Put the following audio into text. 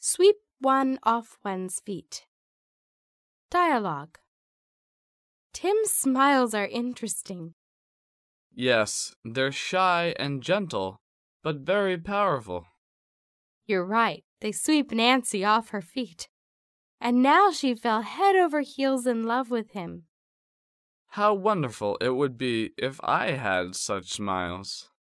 Sweep one off one's feet. Dialogue. Tim's smiles are interesting. Yes, they're shy and gentle, but very powerful. You're right, they sweep Nancy off her feet. And now she fell head over heels in love with him. How wonderful it would be if I had such smiles.